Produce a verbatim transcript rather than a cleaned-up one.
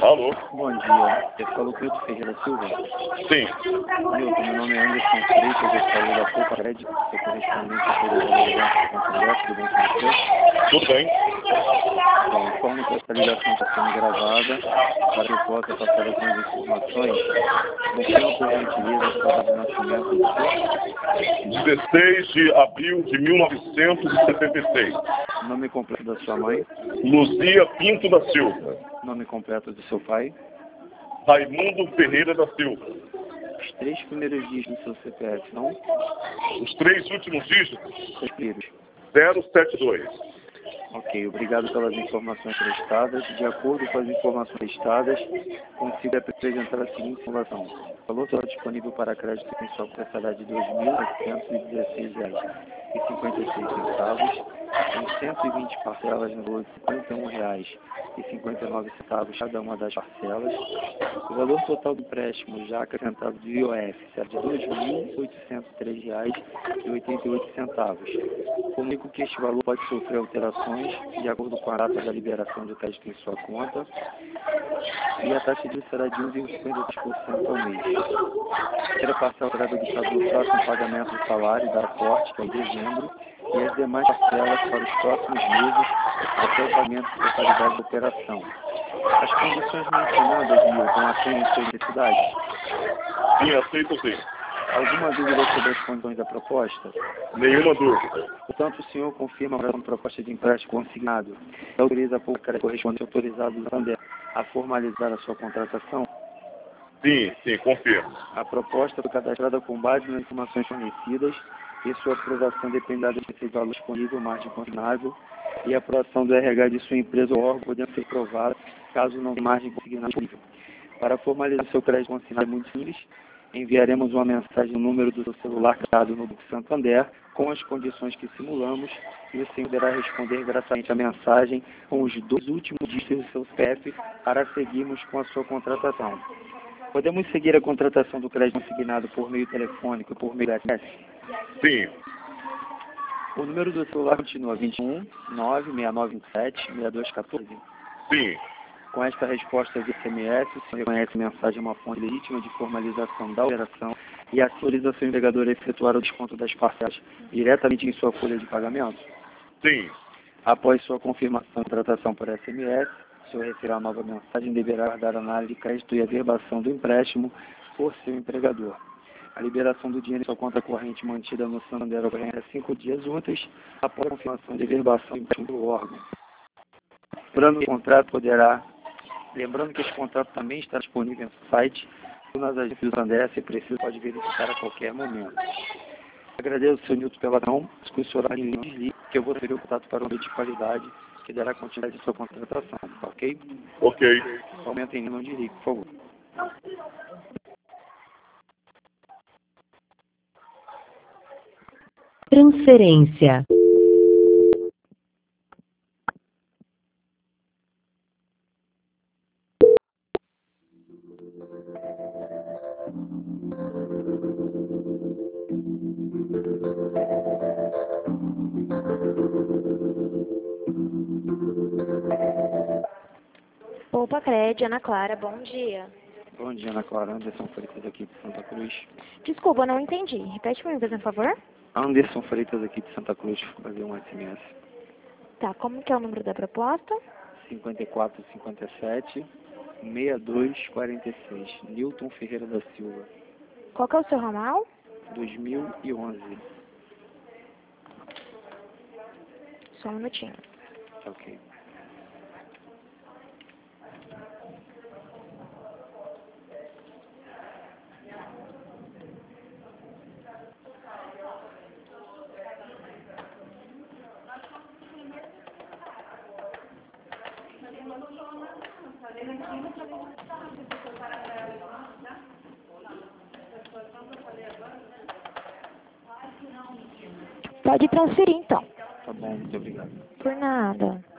Alô? Bom dia. Você falou com o Milton Ferreira Silva? Sim. Milton, meu nome é Anderson Freitas, eu falo da Poupa Crédito, sou correspondente à Folha da Ligação com o Congresso, tudo bem com você? Tudo bem? Bom, informo que essa ligação está sendo gravada para que eu possa passar algumas informações. Confirma por gentileza a sua data de nascimento do senhor? dezesseis de abril de mil novecentos e setenta e seis. Nome completo da sua mãe? Luzia Pinto da Silva. Nome completo do seu pai? Raimundo Ferreira da Silva. Os três primeiros dígitos do seu C P F são? Os três últimos dígitos? Os primeiros. zero sete dois. Ok, obrigado pelas informações prestadas. De acordo com as informações prestadas, consigo apresentar a seguinte informação. O valor total disponível para crédito em sua conta será de dois mil novecentos e dezesseis reais e cinquenta e seis centavos, em cento e vinte parcelas no valor de cinquenta e um reais e cinquenta e nove centavos cada uma das parcelas. O valor total do empréstimo já acrescentado do I O F será de dois mil oitocentos e três reais e oitenta e oito centavos. Comunico que este valor pode sofrer alterações de acordo com a data da liberação de crédito em sua conta e a taxa de juros será de um vírgula cinquenta e três por cento ao mês. Será parcela será debitado no próximo pagamento do salário da corte, que é em dezembro, e as demais parcelas para os próximos meses até o pagamento da totalidade da operação. As condições mencionadas, Milton, atendem suas necessidades? Sim, aceito sim. Alguma dúvida sobre as condições da proposta? Nenhuma dúvida. Portanto, o senhor confirma a proposta de empréstimo consignado e autoriza a Poupa Crédito correspondente autorizado do Santander a formalizar a sua contratação? Sim, sim, confirmo. A proposta foi cadastrada com base nas informações fornecidas e sua aprovação dependerá desse valor disponível, margem consignável, e a aprovação do R H de sua empresa ou órgão podendo ser provada caso não tenha margem consignável disponível. Para formalizar seu crédito consignado é muito simples. Enviaremos uma mensagem no número do seu celular cadado no Banco Santander com as condições que simulamos e você poderá responder gratuitamente a mensagem com os dois últimos dígitos do seu C P F para seguirmos com a sua contratação. Podemos seguir a contratação do crédito consignado por meio telefônico e por meio S M S? Sim. O número do celular continua vinte e um, nove seis nove vinte e sete, seis dois um quatro. Sim. Com esta resposta de S M S, o senhor reconhece a mensagem uma fonte legítima de formalização da operação e a autorização empregadora a efetuar o desconto das parcelas diretamente em sua folha de pagamento? Sim. Após sua confirmação de contratação por S M S, o senhor receberá a nova mensagem e deverá guardar a análise de crédito e a verbação do empréstimo por seu empregador. A liberação do dinheiro em sua conta corrente mantida no Santander ocorre a cinco dias úteis após a confirmação de verbação do empréstimo do órgão. Lembrando que o contrato poderá Lembrando que esse contrato também está disponível no site ou nas agências do Santander, se preciso, pode verificar a qualquer momento. Agradeço ao senhor Nilton pela atenção, que o senhor não desligue, que eu vou ter o contato para um meio de qualidade que dará continuidade à sua contratação, tá ok? Ok. Aumentem e não desligue, por favor. Transferência. Poupa Crédito, Ana Clara, bom dia. Bom dia, Ana Clara. Anderson Freitas aqui de Santa Cruz. Desculpa, não entendi. Repete para mim, por favor. Anderson Freitas aqui de Santa Cruz, fazer um S M S. Tá, como que é o número da proposta? cinquenta e quatro, cinquenta e sete, sessenta e dois, quarenta e seis. Nilton Ferreira da Silva. Qual que é o seu ramal? dois mil e onze. Só um minutinho. Ok. Pode transferir, então. Tá bom, muito obrigado. Por nada.